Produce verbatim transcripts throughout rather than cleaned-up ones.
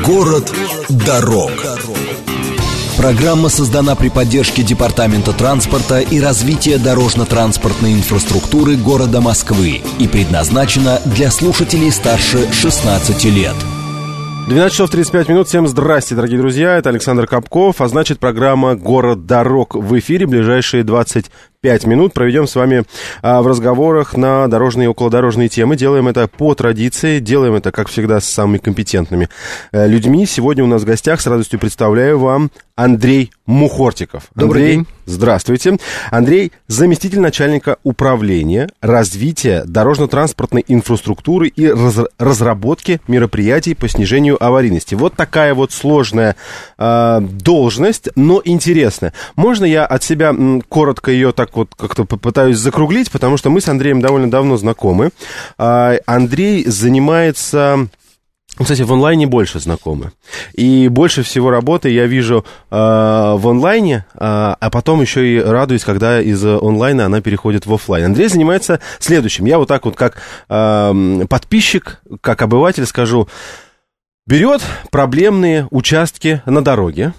Город дорог. Программа создана при поддержке Департамента транспорта и развития дорожно-транспортной инфраструктуры города Москвы и предназначена для слушателей старше шестнадцати лет. двенадцать часов тридцать пять минут. Всем здрасте, дорогие друзья. Это Александр Капков, а значит, программа «Город дорог» в эфире. Ближайшие двадцать пять минут проведем с вами а, в разговорах на дорожные и околодорожные темы. Делаем это по традиции, делаем это, как всегда, с самыми компетентными а, людьми. Сегодня у нас в гостях, с радостью представляю вам, Андрей Мухортиков. Добрый Андрей, день. Здравствуйте. Андрей — заместитель начальника управления развития дорожно-транспортной инфраструктуры и раз- разработки мероприятий по снижению аварийности. Вот такая вот сложная э, должность, но интересная. Можно я от себя м, коротко ее так вот как-то попытаюсь закруглить, потому что мы с Андреем довольно давно знакомы. Э, Андрей занимается... Кстати, в онлайне больше знакомы. И больше всего работы я вижу э, в онлайне, э, а потом еще и радуюсь, когда из онлайна она переходит в офлайн. Андрей занимается следующим. Я вот так вот как э, подписчик, как обыватель скажу, берет проблемные участки на дороге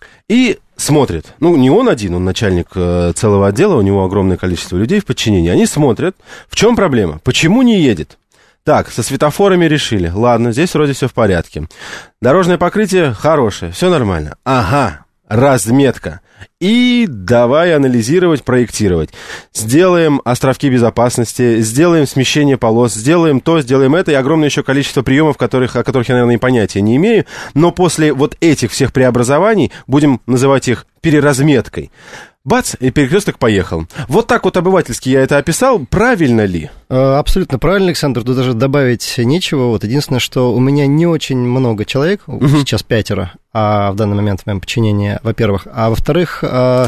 и смотрит. Ну, не он один, он начальник э, целого отдела, у него огромное количество людей в подчинении. Они смотрят, в чем проблема, почему не едет. Так, со светофорами решили. Ладно, здесь вроде все в порядке. Дорожное покрытие хорошее, все нормально. Ага, разметка. И давай анализировать, проектировать. Сделаем островки безопасности, сделаем смещение полос, сделаем то, сделаем это. И огромное еще количество приемов, которых, о которых я, наверное, и понятия не имею. Но после вот этих всех преобразований, будем называть их переразметкой, бац, и перекресток поехал. Вот так вот обывательски я это описал. Правильно ли? Абсолютно правильно, Александр. Тут даже добавить нечего. Вот единственное, что у меня не очень много человек, угу. Сейчас пятеро, а в данный момент в моем подчинении, во-первых. А во-вторых,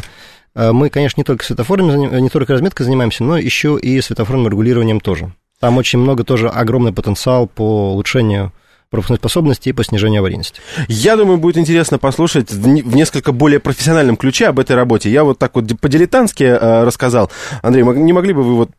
мы, конечно, не только светофорами, не только разметкой занимаемся, но еще и светофорным регулированием тоже. Там очень много тоже огромный потенциал по улучшению пропускной способности и по снижению аварийности. Я думаю, будет интересно послушать в несколько более профессиональном ключе об этой работе. Я вот так вот по-дилетантски э, рассказал. Андрей, не могли бы вы вот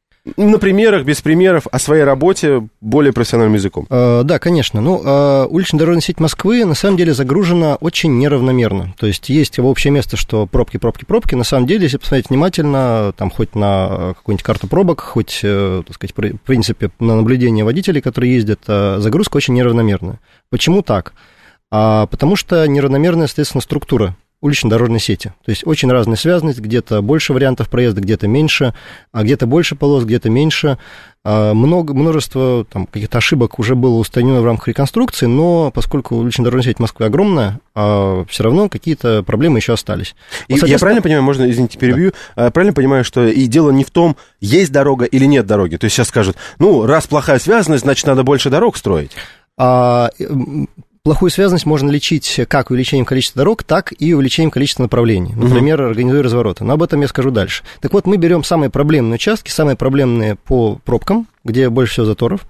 на примерах, без примеров, о своей работе более профессиональным языком? Э, да, конечно. Ну, э, уличная дорожная сеть Москвы на самом деле загружена очень неравномерно. То есть есть общее место, что пробки, пробки, пробки. На самом деле, если посмотреть внимательно, там хоть на какую-нибудь карту пробок, хоть, э, так сказать, в принципе, на наблюдение водителей, которые ездят, э, загрузка очень неравномерная. Почему так? А, потому что неравномерная, соответственно, структура улично-дорожной сети. То есть очень разная связанность, где-то больше вариантов проезда, где-то меньше, а где-то больше полос, где-то меньше. Много, множество там, каких-то ошибок уже было устранено в рамках реконструкции, но поскольку улично-дорожная сеть Москвы огромная, все равно какие-то проблемы еще остались. Вот, соответственно... Я правильно понимаю, можно, извините, перебью, да. Правильно понимаю, что и дело не в том, есть дорога или нет дороги. То есть сейчас скажут, ну, раз плохая связанность, значит, надо больше дорог строить. А... Плохую связанность можно лечить как увеличением количества дорог, так и увеличением количества направлений. Например, uh-huh. организуя развороты. Но об этом я скажу дальше. Так вот, мы берем самые проблемные участки, самые проблемные по пробкам, где больше всего заторов,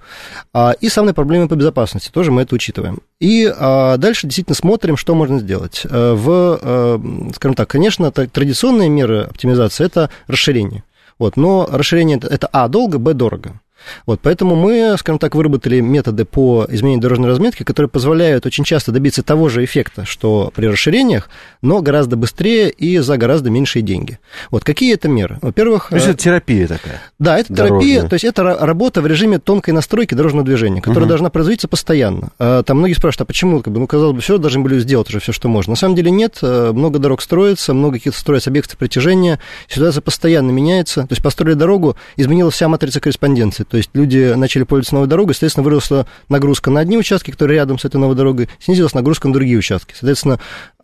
и самые проблемные по безопасности. Тоже мы это учитываем. И дальше действительно смотрим, что можно сделать. В, скажем так, конечно, традиционные меры оптимизации – это расширение. Вот, но расширение – это, а, долго, б, дорого. Вот, поэтому мы, скажем так, выработали методы по изменению дорожной разметки, которые позволяют очень часто добиться того же эффекта, что при расширениях, но гораздо быстрее и за гораздо меньшие деньги. Вот какие это меры? Во-первых... То есть это терапия такая? Да, это дорожная. Терапия, то есть это работа в режиме тонкой настройки дорожного движения, которая угу. должна производиться постоянно. Там многие спрашивают, а почему? Как бы, ну, казалось бы, все должны были сделать уже все, что можно. На самом деле нет, много дорог строится, много каких-то строятся объектов притяжения, ситуация постоянно меняется. То есть построили дорогу, изменилась вся матрица корреспонденции. То есть люди начали пользоваться новой дорогой, соответственно, выросла нагрузка на одни участки, которые рядом с этой новой дорогой, снизилась нагрузка на другие участки. Соответственно,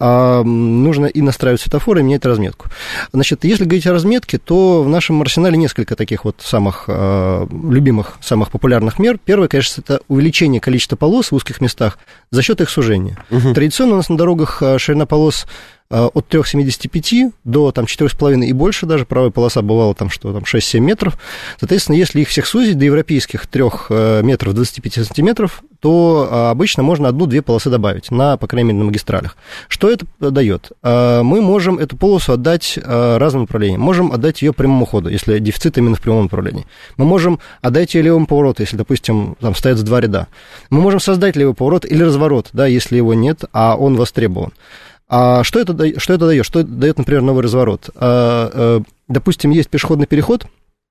нужно и настраивать светофоры, и менять разметку. Значит, если говорить о разметке, то в нашем арсенале несколько таких вот самых любимых, самых популярных мер. Первое, конечно, это увеличение количества полос в узких местах за счет их сужения. Угу. Традиционно у нас на дорогах ширина полос от три целых семьдесят пять до там, четыре целых пять и больше даже, правая полоса бывала там, что там шесть-семь метров. Соответственно, если их всех сузить до европейских трех метров двадцать пять сантиметров, то обычно можно одну-две полосы добавить, на, по крайней мере, на магистралях. Что это дает? Мы можем эту полосу отдать разным направлениям. Можем отдать ее прямому ходу, если дефицит именно в прямом направлении. Мы можем отдать ее левому повороту, если, допустим, там стоят два ряда. Мы можем создать левый поворот или разворот, да, если его нет, а он востребован. А что это, что это дает? Что это дает, например, новый разворот? Допустим, есть пешеходный переход,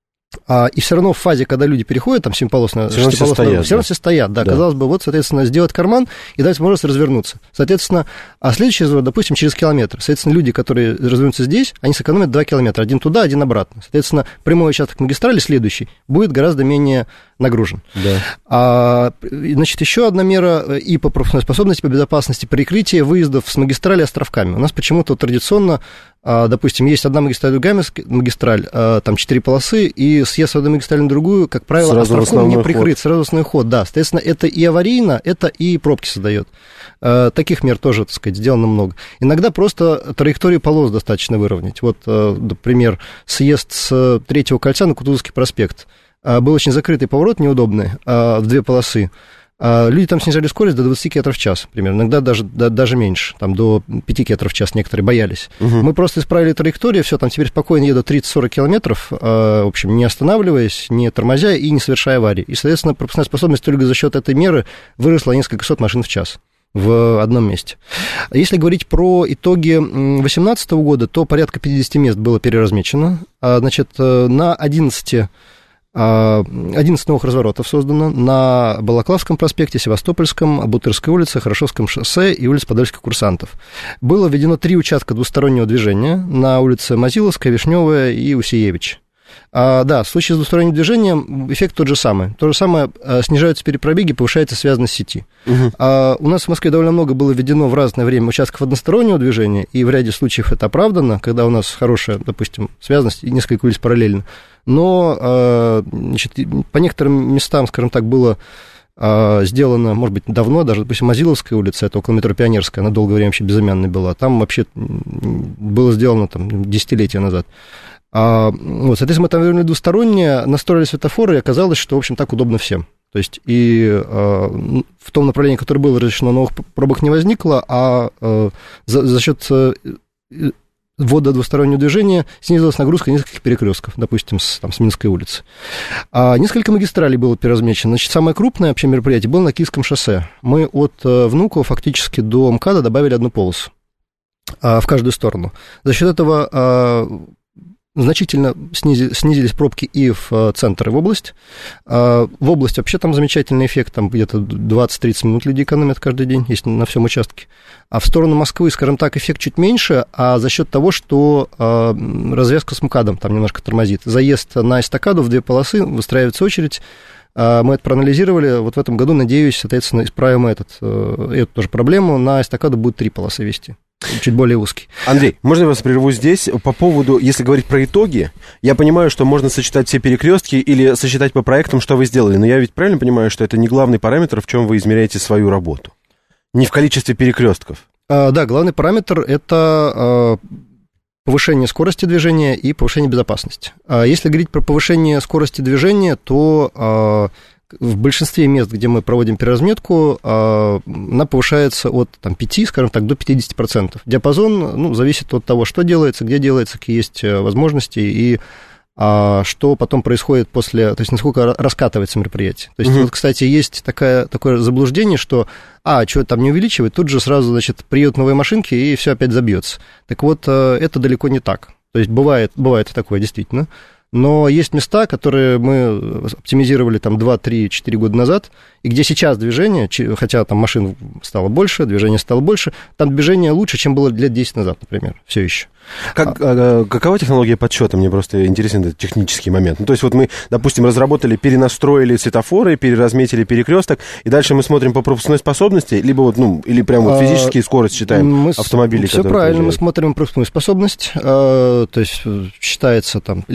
А, и все равно в фазе, когда люди переходят, там, семиполосная, все равно все стоят, все равно все стоят, да, да. Казалось бы, вот, соответственно, сделать карман и дать возможность развернуться. Соответственно, а следующий разворот, допустим, через километр. Соответственно, люди, которые развернутся здесь, они сэкономят два километра, один туда, один обратно. Соответственно, прямой участок магистрали, следующий, будет гораздо менее нагружен. Да. А, значит, еще одна мера и по пропускной способности, по безопасности, прикрытие выездов с магистрали островками. У нас почему-то традиционно, допустим, есть одна магистраль, другая магистраль, там четыре полосы, и съезд с одной магистрали на другую, как правило, сразу островком не прикрыт, сразу основной ход, да. Соответственно, это и аварийно, это и пробки создает. Таких мер тоже, так сказать, сделано много. Иногда просто траекторию полос достаточно выровнять. Вот, например, съезд с Третьего кольца на Кутузовский проспект. Был очень закрытый поворот, неудобный, в две полосы. Люди там снижали скорость до двадцать километров в час, примерно, иногда даже, да, даже меньше, там до пяти километров в час некоторые боялись. Угу. Мы просто исправили траекторию, все, там теперь спокойно едут тридцать-сорок километров, в общем, не останавливаясь, не тормозя и не совершая аварии. И, соответственно, пропускная способность только за счет этой меры выросла несколько сот машин в час в одном месте. Если говорить про итоги две тысячи восемнадцатого года, то порядка пятьдесят мест было переразмечено. Значит, на одиннадцати одиннадцать новых разворотов создано на Балаклавском проспекте, Севастопольском, Бутырской улице, Хорошевском шоссе и улице Подольских курсантов. Было введено три участка двустороннего движения на улице Мазиловская, Вишневая и Усиевич. А, да, в случае с двусторонним движением эффект тот же самый. То же самое, снижаются перепробеги, повышается связанность сети. Угу. А, у нас в Москве довольно много было введено в разное время участков одностороннего движения, и в ряде случаев это оправдано, когда у нас хорошая, допустим, связанность и несколько улиц параллельно. Но, значит, по некоторым местам, скажем так, было сделано, может быть, давно, даже, допустим, Мазиловская улица, это около метро Пионерская, она долгое время вообще безымянной была, там вообще было сделано там, десятилетия назад. А, вот, соответственно, мы там вернули двустороннее, настроили светофоры, и оказалось, что, в общем, так удобно всем. То есть и а, в том направлении, которое было разрешено, новых пробок не возникло, а, а за, за счет ввода двустороннего движения снизилась нагрузка нескольких перекрестков, допустим, с, там, с Минской улицы. А несколько магистралей было переразмечено. Значит, самое крупное вообще мероприятие было на Киевском шоссе. Мы от Внуково фактически до МКАДа добавили одну полосу а, в каждую сторону. За счет этого а, значительно снизили, снизились пробки и в центр, и в область. В область вообще там замечательный эффект, там где-то двадцать-тридцать минут люди экономят каждый день, если на всем участке. А в сторону Москвы, скажем так, эффект чуть меньше, а за счет того, что развязка с МКАДом там немножко тормозит. Заезд на эстакаду в две полосы, выстраивается очередь. Мы это проанализировали, вот в этом году, надеюсь, соответственно, исправим этот, эту тоже проблему. На эстакаду будет три полосы вести. Чуть более узкий. Андрей, можно я вас прерву здесь? По поводу, если говорить про итоги, я понимаю, что можно сочетать все перекрестки или сосчитать по проектам, что вы сделали, но я ведь правильно понимаю, что это не главный параметр, в чем вы измеряете свою работу? Не в количестве перекрестков? А, да, главный параметр – это а, повышение скорости движения и повышение безопасности. А если говорить про повышение скорости движения, то а, в большинстве мест, где мы проводим переразметку, она повышается от там, пяти, скажем так, до пятидесяти процентов. Диапазон, ну, зависит от того, что делается, где делается, какие есть возможности и а, что потом происходит после, то есть насколько раскатывается мероприятие. То есть, угу. вот, кстати, есть такая, такое заблуждение, что, а, что там не увеличивает, тут же сразу, значит, приедут новые машинки, и все опять забьется. Так вот, это далеко не так. То есть бывает, бывает такое, действительно. Но есть места, которые мы оптимизировали там два, три, четыре года назад, и где сейчас движение, хотя там машин стало больше, движение стало больше, там движение лучше, чем было лет десять назад, например, все еще. Как, а, какова технология подсчета? Мне просто интересен этот технический момент. Ну, то есть вот мы, допустим, разработали, перенастроили светофоры, переразметили перекресток, и дальше мы смотрим по пропускной способности, либо вот, ну, или прям вот физически скорость считаем мы автомобилей, все правильно, проезжают. Мы смотрим пропускную способность, то есть считается там или по камере,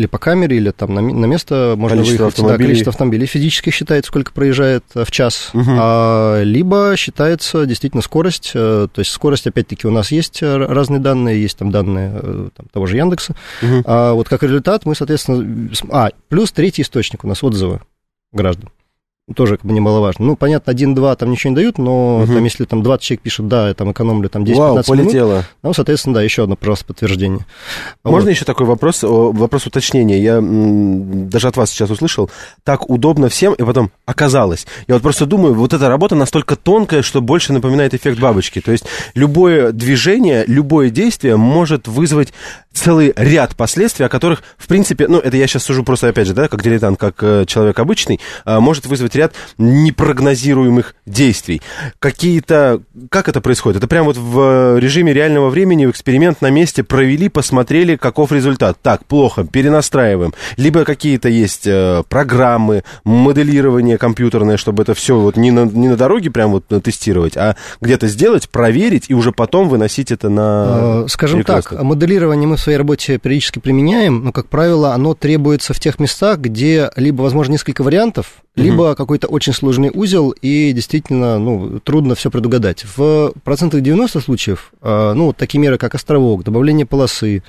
камере или там на, на место можно количество выехать, автомобилей. Да, количество автомобилей физически считается, сколько проезжает в час, угу. а, либо считается действительно скорость, то есть скорость, опять-таки, у нас есть разные данные, есть там данные там, того же Яндекса, угу. а вот как результат мы, соответственно, а, плюс третий источник у нас отзывы граждан. Тоже как бы немаловажно. Ну, понятно, один-два там ничего не дают, но угу. там, если там двадцать человек пишут, да, я там экономлю там десять-пятнадцать минут. Полетело. Ну, соответственно, да, еще одно просто подтверждение. Можно вот. еще такой вопрос, вопрос уточнения? Я м, даже от вас сейчас услышал. Так удобно всем, и потом оказалось. Я вот просто думаю, вот эта работа настолько тонкая, что больше напоминает эффект бабочки. То есть любое движение, любое действие может вызвать целый ряд последствий, о которых, в принципе, ну, это я сейчас сужу просто, опять же, да, как дилетант, как э, человек обычный, э, может вызвать ряд непрогнозируемых действий. Какие-то... Как это происходит? Это прямо вот в режиме реального времени, в эксперимент на месте провели, посмотрели, каков результат. Так, плохо, перенастраиваем. Либо какие-то есть э, программы, моделирование компьютерное, чтобы это все вот не на, не на дороге прям вот тестировать, а где-то сделать, проверить и уже потом выносить это на... Скажем перекресток. Так, моделирование мы в своей работе периодически применяем, но, как правило, оно требуется в тех местах, где либо, возможно, несколько вариантов, либо mm-hmm. какой-то очень сложный узел, и действительно, ну, трудно все предугадать. В процентах девяносто случаев, ну, вот такие меры, как островок, добавление полосы,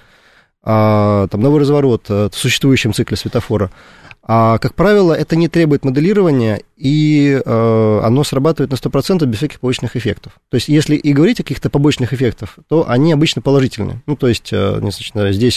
там, новый разворот в существующем цикле светофора, а, как правило, это не требует моделирования, и э, оно срабатывает на сто процентов без всяких побочных эффектов. То есть, если и говорить о каких-то побочных эффектах, то они обычно положительные. Ну, то есть, э, значит, здесь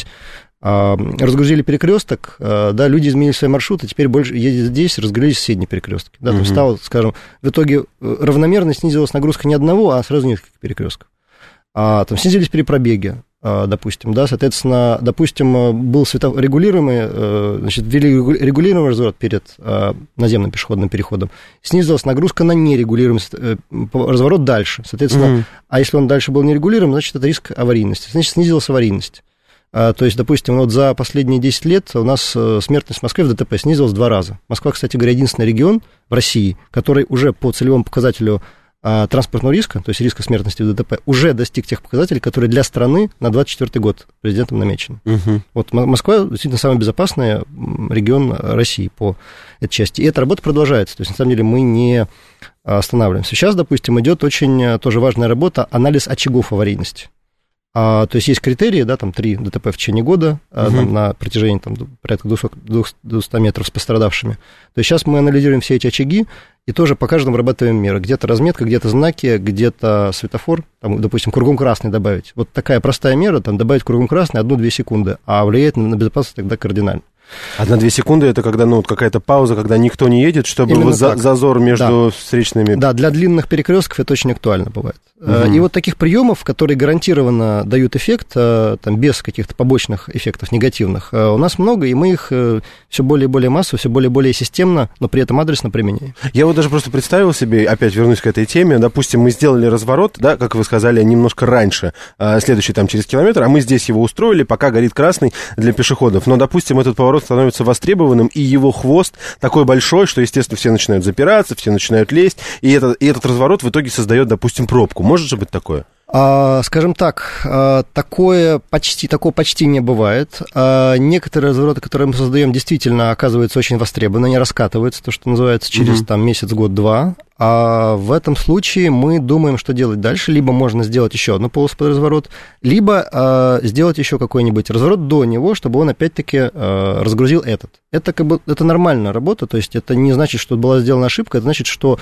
э, разгрузили перекресток, э, да, люди изменили свои маршруты, теперь больше ездят здесь, разгрузились соседние перекрестки. Да, mm-hmm. То есть, стало, скажем, в итоге равномерно снизилась нагрузка не одного, а сразу нескольких перекрестков. А, там снизились перепробеги, допустим, да, соответственно, допустим, был светорегулируемый, значит, ввели регулируемый разворот перед наземным пешеходным переходом, снизилась нагрузка на нерегулируемый разворот дальше, соответственно, mm-hmm. а если он дальше был нерегулируем, значит, это риск аварийности, значит, снизилась аварийность. То есть, допустим, вот за последние десять лет у нас смертность в Москве в ДТП снизилась в два раза. Москва, кстати говоря, единственный регион в России, который уже по целевому показателю транспортного риска, то есть риска смертности в ДТП, уже достиг тех показателей, которые для страны на двадцать четвёртый год президентом намечены. Угу. Вот Москва действительно самый безопасный регион России по этой части. И эта работа продолжается. То есть, на самом деле, мы не останавливаемся. Сейчас, допустим, идет очень тоже важная работа, анализ очагов аварийности. А, то есть, есть критерии, да, там три ДТП в течение года, угу. там, на протяжении там, порядка двухсот метров с пострадавшими. То есть, сейчас мы анализируем все эти очаги, и тоже по каждому вырабатываем меры. Где-то разметка, где-то знаки, где-то светофор, там, допустим, кругом красный добавить. Вот такая простая мера, там, добавить кругом красный одну-две секунды, а влияет на безопасность тогда кардинально. Одна-две секунды — это когда, ну, вот какая-то пауза, когда никто не едет, чтобы вот за, зазор между да. встречными... Да, для длинных перекрестков это очень актуально бывает. Угу. И вот таких приемов, которые гарантированно дают эффект, там, без каких-то побочных эффектов негативных, у нас много, и мы их все более и более массово, все более и более системно, но при этом адресно применяем. Я вот даже просто представил себе, опять вернусь к этой теме, допустим, мы сделали разворот, да, как вы сказали, немножко раньше, следующий там через километр, а мы здесь его устроили, пока горит красный для пешеходов. Но, допустим, этот поворот становится востребованным, и его хвост такой большой, что, естественно, все начинают запираться, все начинают лезть, и, это, и этот разворот в итоге создает, допустим, пробку. Может же быть такое? А, скажем так, а, такое почти, такого почти не бывает. А, некоторые развороты, которые мы создаем, действительно оказываются очень востребованы, они раскатываются, то, что называется, через mm-hmm. там, месяц, год, два. А в этом случае мы думаем, что делать дальше. Либо можно сделать еще одну полосу под разворот, либо а, сделать еще какой-нибудь разворот до него, чтобы он опять-таки а, разгрузил этот. Это как бы это нормальная работа, то есть это не значит, что была сделана ошибка, это значит, что...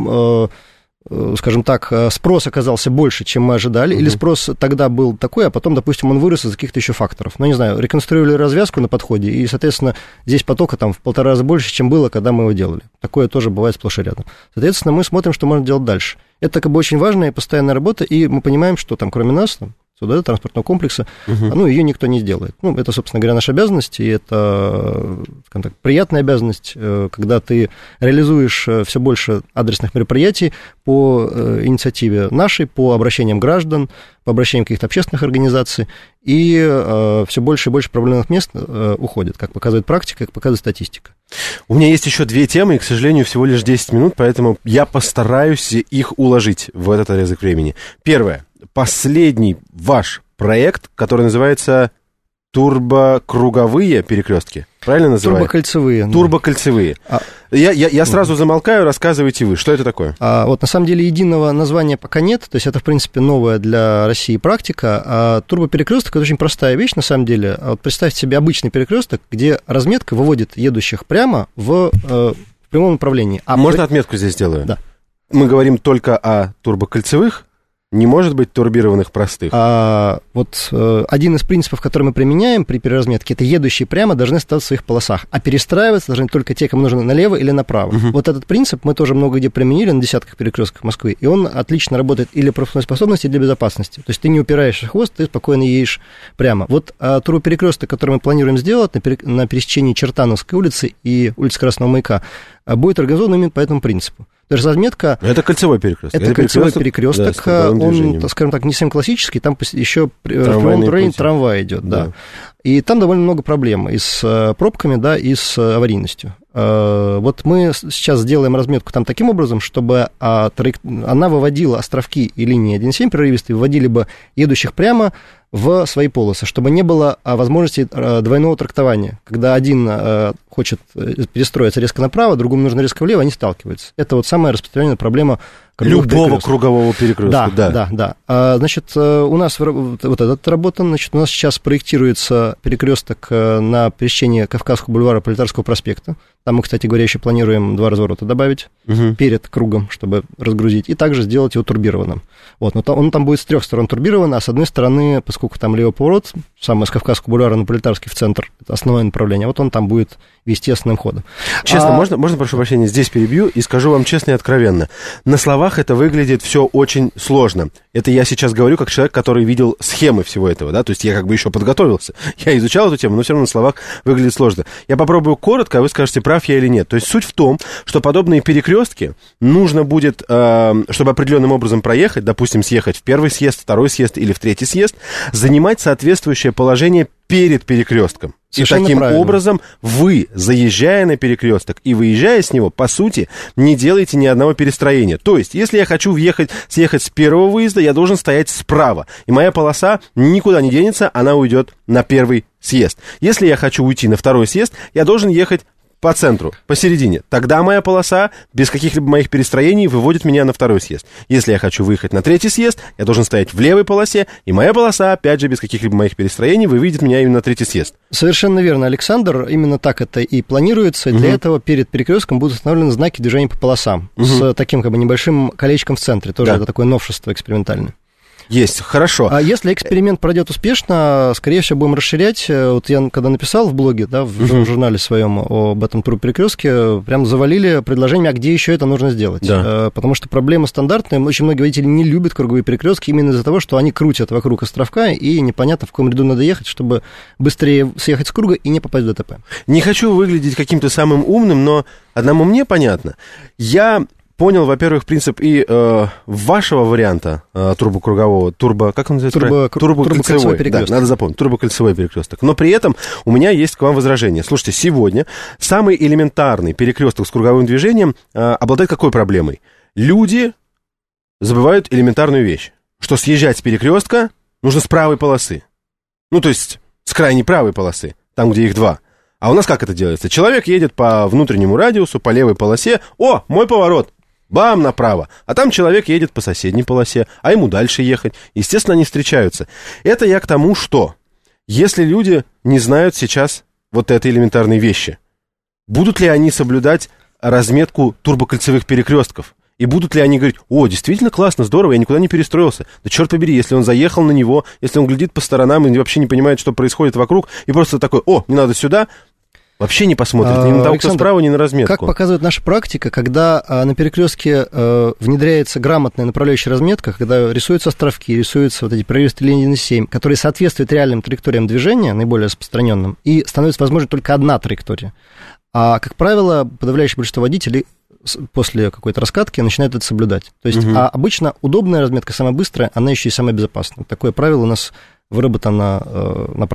А, скажем так, спрос оказался больше, чем мы ожидали, uh-huh. или спрос тогда был такой, а потом, допустим, он вырос из-за каких-то еще факторов. Ну, не знаю, реконструировали развязку на подходе, и, соответственно, здесь потока там в полтора раза больше, чем было, когда мы его делали. Такое тоже бывает сплошь и рядом. Соответственно, мы смотрим, что можно делать дальше. Это как бы очень важная и постоянная работа, и мы понимаем, что там, кроме нас, там, суда, транспортного комплекса, uh-huh. ну, ее никто не сделает. Ну, это, собственно говоря, наша обязанность, и это, скажем так, приятная обязанность, когда ты реализуешь все больше адресных мероприятий по инициативе нашей, по обращениям граждан, по обращениям каких-то общественных организаций, и все больше и больше проблемных мест уходит, как показывает практика, как показывает статистика. У меня есть еще две темы, и, к сожалению, всего лишь десять минут, поэтому я постараюсь их уложить в этот отрезок времени. Первое. Последний ваш проект, который называется «Турбокруговые перекрестки». правильно называют? Турбокольцевые. Турбокольцевые. Да. Я, я, я сразу замолкаю, рассказывайте вы, что это такое? А, вот на самом деле единого названия пока нет, то есть это, в принципе, новая для России практика. А турбоперекресток — это очень простая вещь, на самом деле. А вот представьте себе обычный перекресток, где разметка выводит едущих прямо в, в прямом направлении. А можно отметку здесь сделаю? Да. Мы говорим только о турбокольцевых? Не может быть турбированных простых? А, вот э, один из принципов, который мы применяем при переразметке, это едущие прямо должны остаться в своих полосах, а перестраиваться должны только те, кому нужно налево или направо. Uh-huh. Вот этот принцип мы тоже много где применили на десятках перекрестков Москвы, и он отлично работает и для пропускной способности, и для безопасности. То есть ты не упираешь в хвост, ты спокойно едешь прямо. Вот а, турбоперекресток, который мы планируем сделать на, пере, на пересечении Чертановской улицы и улицы Красного Маяка, будет организован именно по этому принципу. То есть разметка... Это кольцевой перекресток. Это, это кольцевой перекресток, да, он, скажем так, не совсем классический, там еще в прямом направлении трамвай идет, да. да. И там довольно много проблем и с пробками, да, и с аварийностью. Вот мы сейчас сделаем разметку там таким образом, чтобы она выводила островки и линии один семь прерывистые, выводили бы едущих прямо в свои полосы, чтобы не было возможности двойного трактования, когда один хочет перестроиться резко направо, другому нужно резко влево, они сталкиваются. Это вот самая распространенная проблема любого кругового перекрестка. Да, да, да. да. Значит, у нас вот этот работан, значит, у нас сейчас проектируется перекресток на пересечении Кавказского бульвара, Пролетарского проспекта. Там мы, кстати говоря, еще планируем два разворота добавить угу. перед кругом, чтобы разгрузить, и также сделать его турбированным. Вот, но он там будет с трех сторон турбирован, а с одной стороны, поскольку там левый поворот, самый с Кавказского бульвара на Пролетарский в центр, это основное направление, вот он там будет вести основным ходом. Честно, а... можно, можно, прошу прощения, здесь перебью и скажу вам честно и откровенно. На словах это выглядит все очень сложно. Это я сейчас говорю как человек, который видел схемы всего этого, да, то есть я как бы еще подготовился. Я изучал эту тему, но все равно на словах выглядит сложно. Я попробую коротко, а вы скажете, прав я или нет. То есть суть в том, что подобные перекрестки нужно будет, э, чтобы определенным образом проехать, допустим, съехать в первый съезд, второй съезд или в третий съезд, занимать соответствующее положение перед перекрестком. Совершенно и таким правильно. Образом вы, заезжая на перекресток и выезжая с него, по сути, не делаете ни одного перестроения. То есть, если я хочу въехать, съехать с первого выезда, я должен стоять справа. И моя полоса никуда не денется, она уйдет на первый съезд. Если я хочу уйти на второй съезд, я должен ехать по центру, посередине. Тогда моя полоса без каких-либо моих перестроений выводит меня на второй съезд. Если я хочу выехать на третий съезд, я должен стоять в левой полосе, и моя полоса, опять же, без каких-либо моих перестроений выведет меня именно на третий съезд. Совершенно верно, Александр. Именно так это и планируется. Угу. Для этого перед перекрестком будут установлены знаки движения по полосам угу. с таким как бы небольшим колечком в центре. Тоже да. это такое новшество экспериментальное. Есть, хорошо. А если эксперимент пройдет успешно, скорее всего, будем расширять. Вот я когда написал в блоге, да, в uh-huh. журнале своем об этом турбоперекрестке, прям завалили предложениями, а где еще это нужно сделать. Да. Потому что проблема стандартная. Очень многие водители не любят круговые перекрестки именно из-за того, что они крутят вокруг островка, и непонятно, в каком ряду надо ехать, чтобы быстрее съехать с круга и не попасть в ДТП. Не хочу выглядеть каким-то самым умным, но одному мне понятно. Я... Понял, во-первых, принцип и э, вашего варианта э, турбокругового, турбо, как он называется? Турбо, турбокольцевой перекресток. Да, надо запомнить, турбокольцевой перекресток. Но при этом у меня есть к вам возражение. Слушайте, сегодня самый элементарный перекресток с круговым движением э, обладает какой проблемой? Люди забывают элементарную вещь, что съезжать с перекрестка нужно с правой полосы. Ну, то есть с крайней правой полосы, там, где их два. А у нас как это делается? Человек едет по внутреннему радиусу, по левой полосе. О, мой поворот! Бам, направо. А там человек едет по соседней полосе, а ему дальше ехать. Естественно, они встречаются. Это я к тому, что если люди не знают сейчас вот этой элементарной вещи, будут ли они соблюдать разметку турбокольцевых перекрестков? И будут ли они говорить: о, действительно классно, здорово, я никуда не перестроился. Да черт побери, если он заехал на него, если он глядит по сторонам и вообще не понимает, что происходит вокруг, и просто такой: о, не надо сюда, вообще не посмотрит ни на того, кто справа, ни на разметку. Как показывает наша практика, когда а, на перекрестке а, внедряется грамотная направляющая разметка, когда рисуются островки, рисуются вот эти прерывистые линии один семь, которые соответствуют реальным траекториям движения, наиболее распространенным, и становится возможной только одна траектория. А, как правило, подавляющее большинство водителей после какой-то раскатки начинают это соблюдать. То есть, угу. а обычно удобная разметка, самая быстрая, она еще и самая безопасная. Такое правило у нас выработано э, на практике.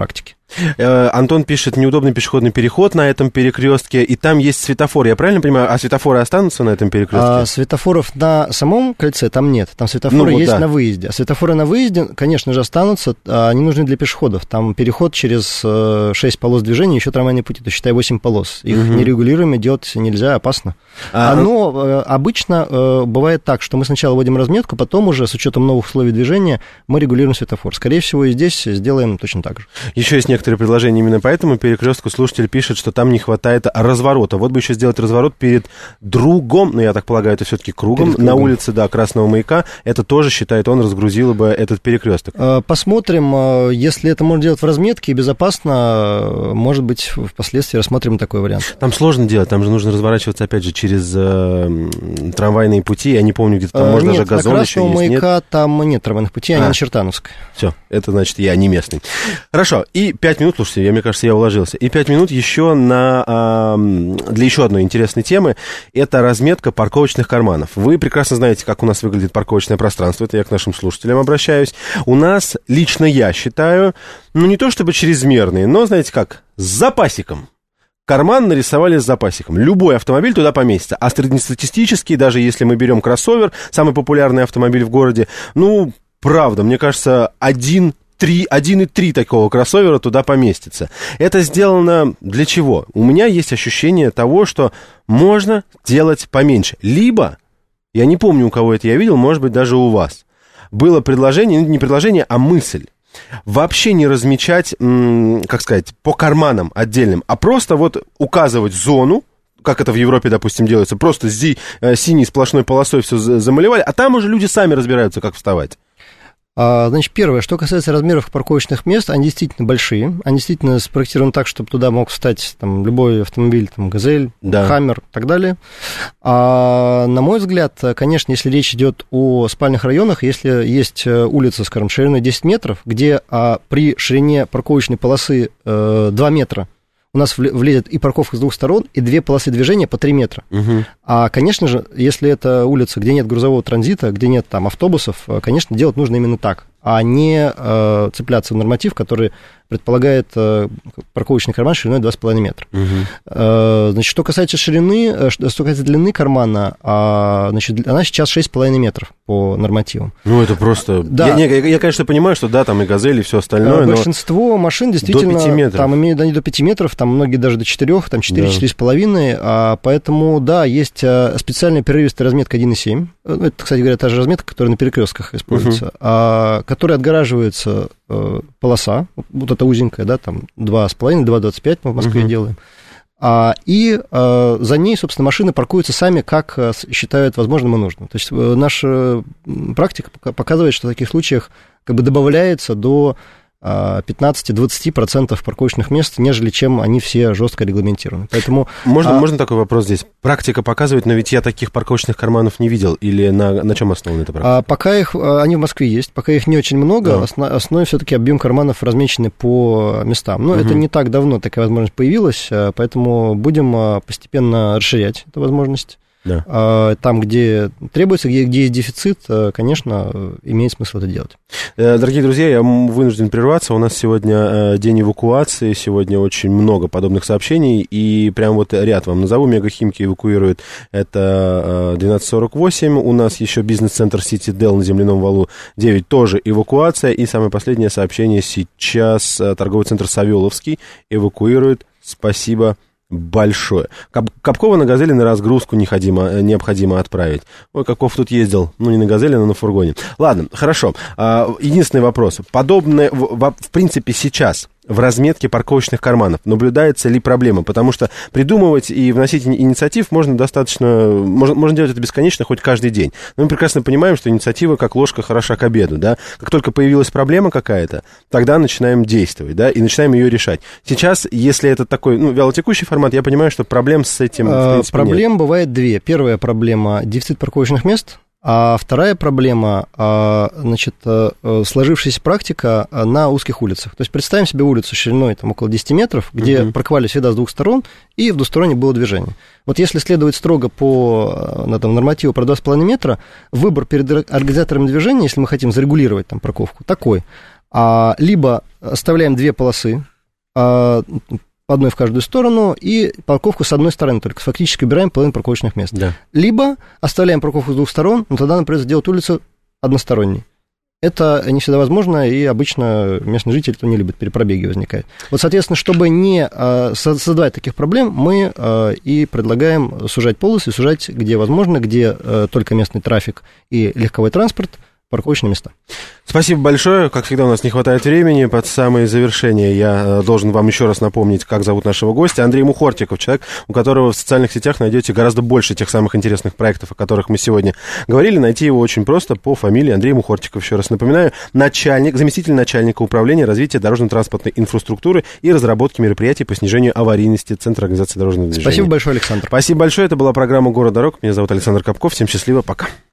Э, Антон пишет, неудобный пешеходный переход на этом перекрестке, и там есть светофор, я правильно понимаю? А светофоры останутся на этом перекрестке? А, светофоров на самом кольце там нет, там светофоры ну, вот есть да. на выезде. А светофоры на выезде, конечно же, останутся, они нужны для пешеходов. Там переход через шесть полос движения, еще трамвайные пути, то считай восемь полос. Их угу. нерегулируемо делать нельзя, опасно. А... Но обычно бывает так, что мы сначала вводим разметку, потом уже с учетом новых условий движения мы регулируем светофор. Скорее всего, и здесь сделаем точно так же. Еще есть некоторые предложения именно по этому перекрестку. Слушатель пишет, что там не хватает разворота. Вот бы еще сделать разворот перед другом, ну, я так полагаю, это все-таки кругом, кругом, на улице, да, Красного Маяка. Это тоже, считает он, разгрузило бы этот перекресток. Посмотрим, если это можно делать в разметке и безопасно, может быть, впоследствии рассмотрим такой вариант. Там сложно делать, там же нужно разворачиваться, опять же, через э, трамвайные пути. Я не помню, где-то там, может, нет, даже газон еще есть. Нет, на Красного Маяка там нет трамвайных путей, они а. на Чертановской. Все, это значит, я не местный. Хорошо, и пять минут, слушайте, я, мне кажется, я уложился. И пять минут еще на, а, для еще одной интересной темы. Это разметка парковочных карманов. Вы прекрасно знаете, как у нас выглядит парковочное пространство. Это я к нашим слушателям обращаюсь. У нас, лично я считаю, ну, не то чтобы чрезмерные, но, знаете как, с запасиком. Карман нарисовали с запасиком. Любой автомобиль туда поместится. А среднестатистический, даже если мы берем кроссовер, самый популярный автомобиль в городе, ну, правда, мне кажется, один... один и три такого кроссовера туда поместится. Это сделано для чего? У меня есть ощущение того, что можно делать поменьше. Либо, я не помню, у кого это я видел, может быть, даже у вас, было предложение, не предложение, а мысль. Вообще не размечать, как сказать, по карманам отдельным, а просто вот указывать зону, как это в Европе, допустим, делается, просто зи, синей сплошной полосой все замалевали, а там уже люди сами разбираются, как вставать. Значит, первое, что касается размеров парковочных мест, они действительно большие, они действительно спроектированы так, чтобы туда мог встать там, любой автомобиль, там, «Газель», да. «Хаммер» и так далее. А, на мой взгляд, конечно, если речь идет о спальных районах, если есть улица, скажем, шириной десять метров, где а, при ширине парковочной полосы а, два метра, у нас влезет и парковка с двух сторон, и две полосы движения по три метра. Угу. А, конечно же, если это улица, где нет грузового транзита, где нет там автобусов, конечно, делать нужно именно так, а не э, цепляться в норматив, который предполагает э, парковочный карман шириной два с половиной метра. Угу. Э, значит, что касается ширины, что касается длины кармана, э, значит, она сейчас шесть с половиной метров по нормативам. Ну, это просто... Да. Я, я, я, конечно, понимаю, что да, там и «Газель», и все остальное, большинство но... машин действительно... До пяти метров. Там имеют они до пяти метров, там многие даже до четырёх, там четыре-четыре с половиной, а, поэтому, да, есть специальная прерывистая разметка один и семь. Это, кстати говоря, та же разметка, которая на перекрестках используется, угу. а, которой отгораживается э, полоса, вот эта узенькая, да, там два с половиной, два двадцать пять мы в Москве угу. делаем. А, и а, за ней, собственно, машины паркуются сами, как а, считают возможным и нужным. То есть наша практика показывает, что в таких случаях как бы добавляется до пятнадцать-двадцать процентов парковочных мест, нежели чем они все жестко регламентированы. Поэтому, можно, а... можно такой вопрос здесь? Практика показывает, но ведь я таких парковочных карманов не видел. Или на, на чем основана эта практика? А, пока их, они в Москве есть, пока их не очень много, да. основ, основной все-таки объем карманов размечены по местам. Но угу. это не так давно такая возможность появилась, поэтому будем постепенно расширять эту возможность. Да. Там, где требуется, где, где есть дефицит, конечно, имеет смысл это делать. Дорогие друзья, я вынужден прерваться. У нас сегодня день эвакуации, сегодня очень много подобных сообщений, и прям вот ряд вам назову. Мегахимки эвакуируют, это двенадцать сорок восемь. У нас еще бизнес-центр City Dell на Земляном валу девять, тоже эвакуация. И самое последнее сообщение сейчас торговый центр Савеловский эвакуирует. Спасибо большое. Капкова на «Газели» на разгрузку необходимо, необходимо отправить. Ой, Капков тут ездил, ну, не на «Газели», но на фургоне. Ладно, хорошо. Единственный вопрос. Подобное, в, в принципе, сейчас в разметке парковочных карманов наблюдается ли проблема? Потому что придумывать и вносить инициатив можно достаточно... Можно, можно делать это бесконечно, хоть каждый день. Но мы прекрасно понимаем, что инициатива как ложка хороша к обеду, да? Как только появилась проблема какая-то, тогда начинаем действовать, да, и начинаем ее решать. Сейчас, если это такой, ну, вялотекущий формат, я понимаю, что проблем с этим, в принципе, Проблем нет. бывает две. Первая проблема – дефицит парковочных мест. А вторая проблема, значит, сложившаяся практика на узких улицах. То есть представим себе улицу шириной там, около десяти метров, где uh-huh. парковались всегда с двух сторон, и в двустороннее было движение. Вот если следовать строго по на, там, нормативу про два с половиной метра, выбор перед организаторами движения, если мы хотим зарегулировать там парковку, такой. А, либо оставляем две полосы, по одной в каждую сторону, и парковку с одной стороны только. Фактически убираем половину парковочных мест. Да. Либо оставляем парковку с двух сторон, но тогда нам придется делать улицу односторонней. Это не всегда возможно, и обычно местный житель это не любит, перепробеги возникают. Вот, соответственно, чтобы не создавать таких проблем, мы и предлагаем сужать полосы, сужать, где возможно, где только местный трафик и легковой транспорт, парковочные места. Спасибо большое. Как всегда, у нас не хватает времени. Под самое завершение я должен вам еще раз напомнить, как зовут нашего гостя. Андрей Мухортиков, человек, у которого в социальных сетях найдете гораздо больше тех самых интересных проектов, о которых мы сегодня говорили. Найти его очень просто по фамилии Андрей Мухортиков. Еще раз напоминаю, начальник, заместитель начальника управления развития дорожно-транспортной инфраструктуры и разработки мероприятий по снижению аварийности Центра организации дорожного движения. Спасибо большое, Александр. Спасибо большое. Это была программа «Город дорог». Меня зовут Александр Капков. Всем счастливо. Пока.